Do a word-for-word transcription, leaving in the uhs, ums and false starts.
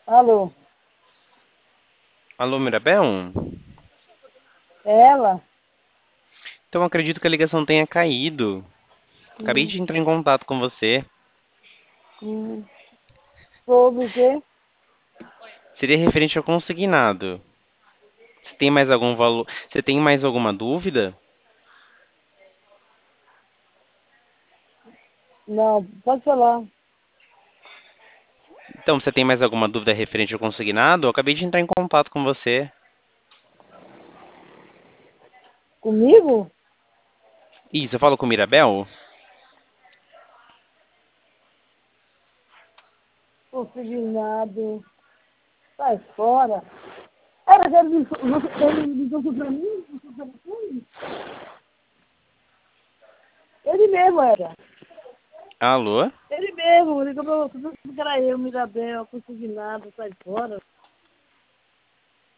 Alô, Alô, Mirabel? é ela? Então acredito que a ligação tenha caído. Acabei Hum, de entrar em contato com você. hum, sobre o quê? Seria referente ao consignado. Você tem mais algum valor? Você tem mais alguma dúvida? Não, pode falar. Então, você tem mais alguma dúvida referente ao consignado? Eu acabei de entrar em contato com você. Comigo? Isso, eu falo com o Mirabel? Consignado. Sai fora. Era que ele disse, você- ele ligou pra mim? Você telefone? Ele mesmo era. Alô? Ele mesmo, ligou pra você, que era eu, Mirabel, consignado, sai fora.